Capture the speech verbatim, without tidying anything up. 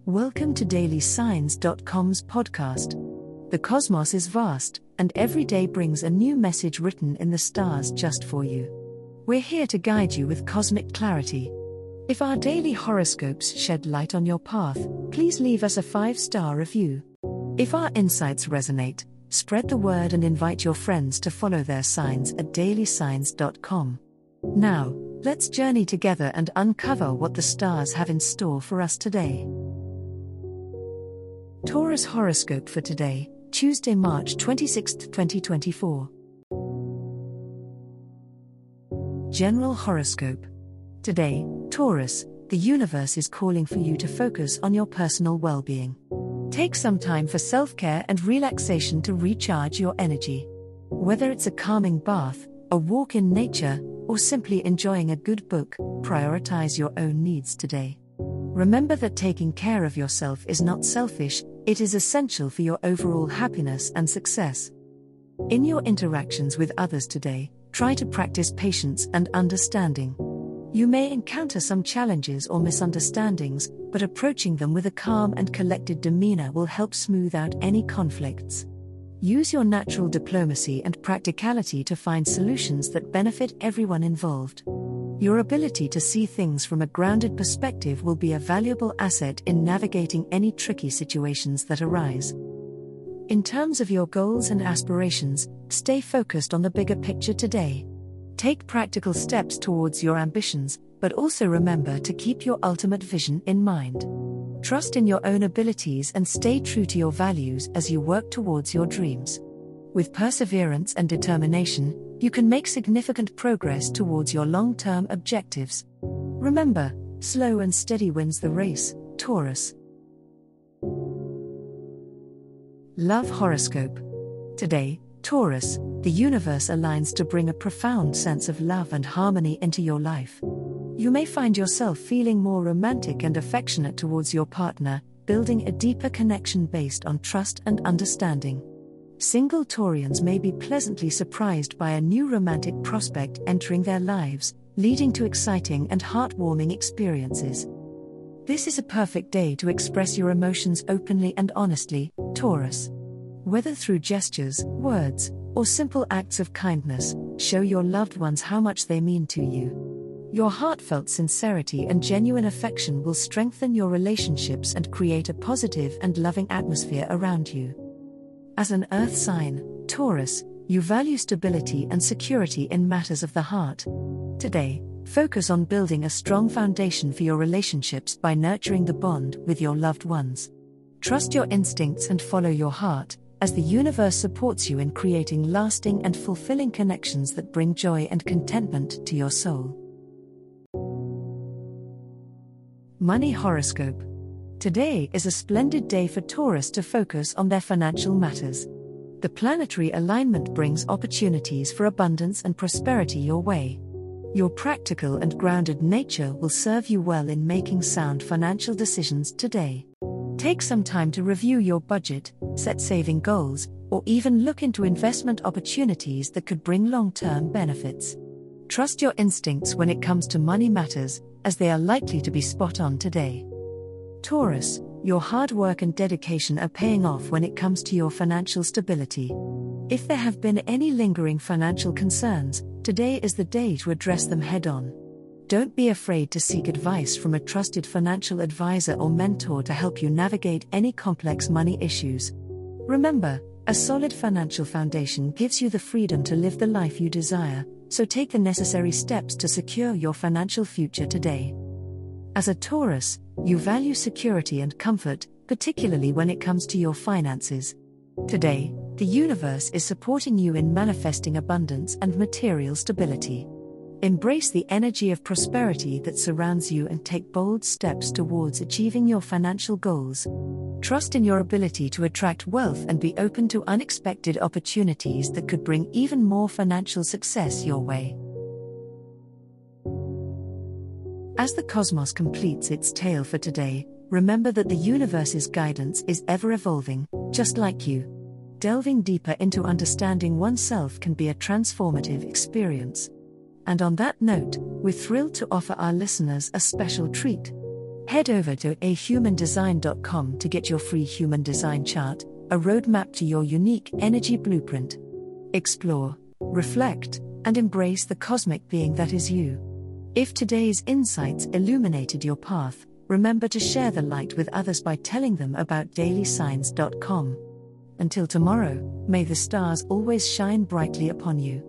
Welcome to daily signs dot com's podcast. The cosmos is vast, and every day brings a new message written in the stars just for you. We're here to guide you with cosmic clarity. If our daily horoscopes shed light on your path, please leave us a five-star review. If our insights resonate, spread the word and invite your friends to follow their signs at daily signs dot com. Now, let's journey together and uncover what the stars have in store for us today. Taurus horoscope for today, Tuesday, March twenty-sixth, twenty twenty-four. General horoscope. Today, Taurus, the universe is calling for you to focus on your personal well-being. Take some time for self-care and relaxation to recharge your energy. Whether it's a calming bath, a walk in nature, or simply enjoying a good book, prioritize your own needs today. Remember that taking care of yourself is not selfish, it is essential for your overall happiness and success. In your interactions with others today, try to practice patience and understanding. You may encounter some challenges or misunderstandings, but approaching them with a calm and collected demeanor will help smooth out any conflicts. Use your natural diplomacy and practicality to find solutions that benefit everyone involved. Your ability to see things from a grounded perspective will be a valuable asset in navigating any tricky situations that arise. In terms of your goals and aspirations, stay focused on the bigger picture today. Take practical steps towards your ambitions, but also remember to keep your ultimate vision in mind. Trust in your own abilities and stay true to your values as you work towards your dreams. With perseverance and determination, you can make significant progress towards your long-term objectives. Remember, slow and steady wins the race, Taurus. Love horoscope. Today, Taurus, the universe aligns to bring a profound sense of love and harmony into your life. You may find yourself feeling more romantic and affectionate towards your partner, building a deeper connection based on trust and understanding. Single Taurians may be pleasantly surprised by a new romantic prospect entering their lives, leading to exciting and heartwarming experiences. This is a perfect day to express your emotions openly and honestly, Taurus. Whether through gestures, words, or simple acts of kindness, show your loved ones how much they mean to you. Your heartfelt sincerity and genuine affection will strengthen your relationships and create a positive and loving atmosphere around you. As an earth sign, Taurus, you value stability and security in matters of the heart. Today, focus on building a strong foundation for your relationships by nurturing the bond with your loved ones. Trust your instincts and follow your heart, as the universe supports you in creating lasting and fulfilling connections that bring joy and contentment to your soul. Money horoscope. Today is a splendid day for Taurus to focus on their financial matters. The planetary alignment brings opportunities for abundance and prosperity your way. Your practical and grounded nature will serve you well in making sound financial decisions today. Take some time to review your budget, set saving goals, or even look into investment opportunities that could bring long-term benefits. Trust your instincts when it comes to money matters, as they are likely to be spot on today. Taurus, your hard work and dedication are paying off when it comes to your financial stability. If there have been any lingering financial concerns, today is the day to address them head-on. Don't be afraid to seek advice from a trusted financial advisor or mentor to help you navigate any complex money issues. Remember, a solid financial foundation gives you the freedom to live the life you desire, so take the necessary steps to secure your financial future today. As a Taurus, you value security and comfort, particularly when it comes to your finances. Today, the universe is supporting you in manifesting abundance and material stability. Embrace the energy of prosperity that surrounds you and take bold steps towards achieving your financial goals. Trust in your ability to attract wealth and be open to unexpected opportunities that could bring even more financial success your way. As the cosmos completes its tale for today, remember that the universe's guidance is ever evolving, just like you. Delving deeper into understanding oneself can be a transformative experience. And on that note, we're thrilled to offer our listeners a special treat. Head over to a human design dot com to get your free human design chart, a roadmap to your unique energy blueprint. Explore, reflect, and embrace the cosmic being that is you. If today's insights illuminated your path, remember to share the light with others by telling them about daily signs dot com. Until tomorrow, may the stars always shine brightly upon you.